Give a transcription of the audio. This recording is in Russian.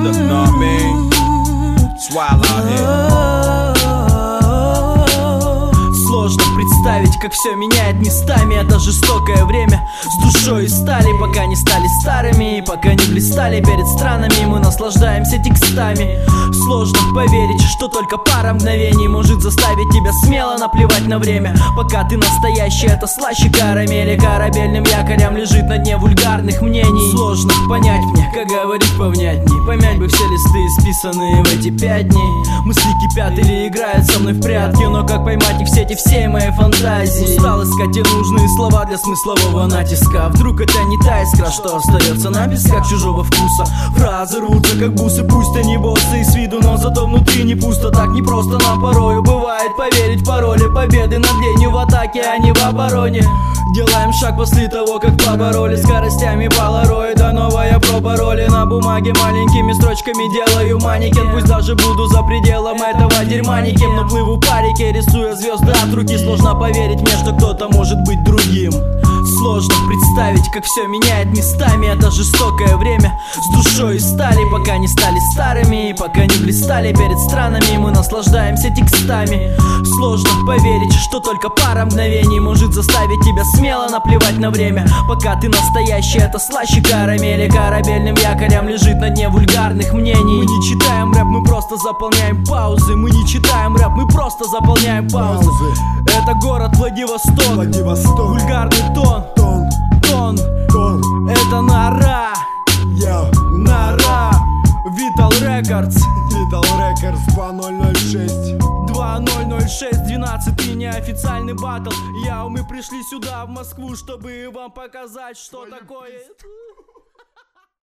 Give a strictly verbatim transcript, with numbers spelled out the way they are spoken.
together, know what I mean? It's wild out here. Сложно представить, как все меняет местами. Это жестокое время с душой из стали. Пока не стали старыми, пока не блистали перед странами, мы наслаждаемся текстами. Сложно поверить, что только пара мгновений может заставить тебя смело наплевать на время. Пока ты настоящий, это слаще карамели. Корабельным якорем лежит на дне вульгарных мнений. Сложно понять мне, как говорить повнятней. Помять бы все листы, списанные в эти пять дней. Мысли кипят или играют со мной в прятки, но как поймать их в сети всей моей фантазии? Устал искать те нужные слова для смыслового натиска. Вдруг это не та искра, что остается на песках чужого вкуса. Фразы рвутся как бусы, пусть они боссы и с виду, но зато внутри не пусто. Так не просто нам порою бывает поверить в пароли победы над ленью в атаке, а не в обороне. Делаем шаг после того, как побороли скоростями полароида. Новая проба роли на бумаге маленькими строчками делаю манекен. Пусть даже буду за пределом этого дерьма никем, но плыву по реке, рисуя звезды от руки. Сложно поверить мне, что кто-то может быть другим. Сложно представить, как все меняет местами. Это жестокое время с душой из стали. Пока не стали старыми, пока не блистали перед странами, мы наслаждаемся текстами. Сложно поверить, что только пара мгновений может заставить тебя смело наплевать на время. Пока ты настоящий, это слаще карамели. Корабельным якорем лежит на дне вульгарных мнений. Мы не читаем рэп, мы просто заполняем паузы. Мы не читаем рэп, мы просто заполняем паузы. Это город Владивосток, Владивосток. Вульгарный тон, Тон, тон, тон. это нора, Йо, нора. Vital Records, Vital Records два ноль ноль шесть. два ноль ноль шесть, двенадцатый неофициальный батл. Я, мы пришли сюда, в Москву, чтобы вам показать, что такое.